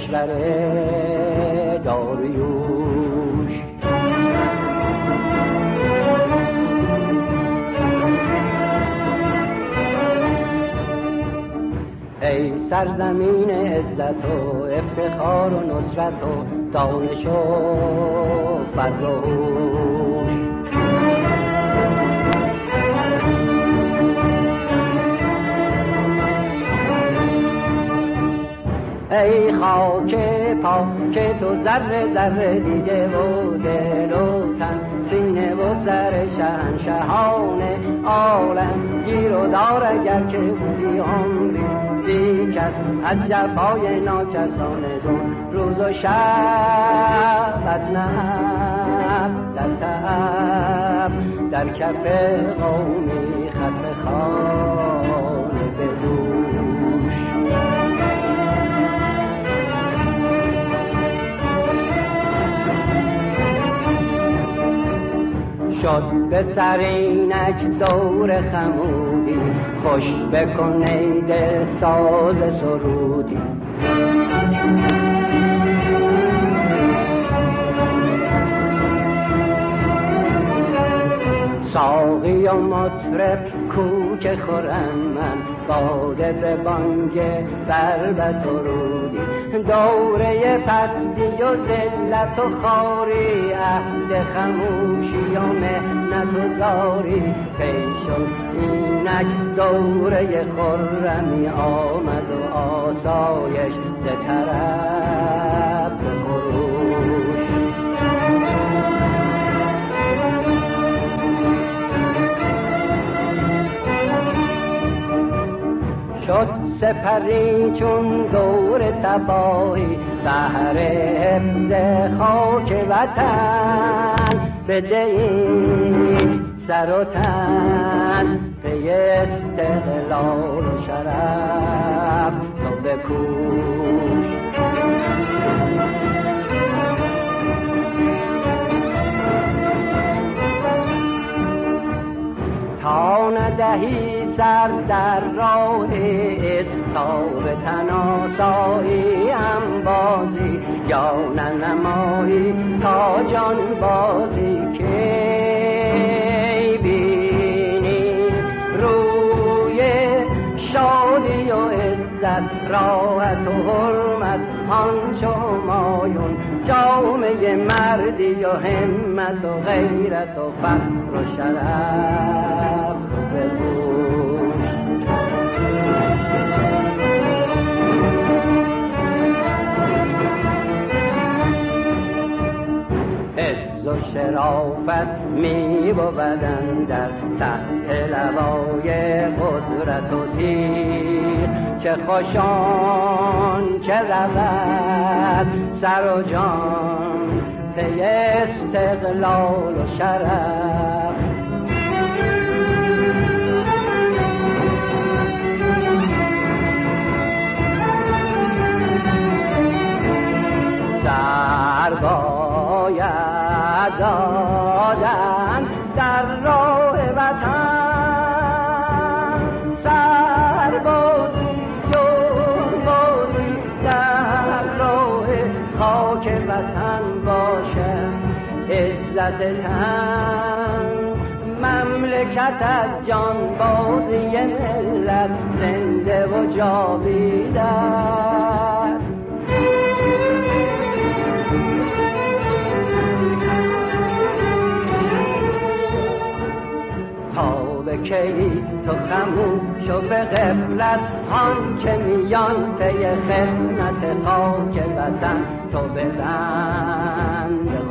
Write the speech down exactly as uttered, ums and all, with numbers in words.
کشور داریوش. ای سرزمین عزت و افتخار و نصرت و دانش و فرهوش، ای خاک پاک تو ذره ذره دیده و دل و تن، سینه و سر شهنشهان عالم گیر و دار اگر که بودی عمری بی کس از جفای ناکسان دون، روز و شب از نب در تب در کف قومی خس خانه بدوش. شد به سرینک دور خمودی، خوش بکن ای دل ساز سرودی. ساقی و مطرب کوک خورم من، باده به بانگ بربط و رودی. دوره پستی و ذلت و خاری، عهد خموشی و محنت و زاری. طی شد اینک دوره خرمی، آمد و آسایش ز طرف خروش. شد سپری چون دور تباهی، بهر حفظ خاک وطن. بده این سر و تن به استقلال و شرف تو بکوش. تا ندهی سر در راه عز، تا به تناسایی انبازی، یا ننمایی تا جان بازی. که بینی روی شادی و عزت، راحت و حرمت آن همایون. جامعه مردی و همت و غیرت و فخر و شرف بپوش. عز و شرافت می بود اندر تحت لوای قدرت و تیغ. چه خوشان که رود سر و جان پی استقلال و شرف. سر باید دادن در راه وطن، سر بازی جون بازی در راه خاک وطن باشه. عزت تن مملکت از جان بازی ملت، زنده و جاویده است. کی تو خموش و به غفلت، آن که میان پی خدمت خاک وطن. تو ببند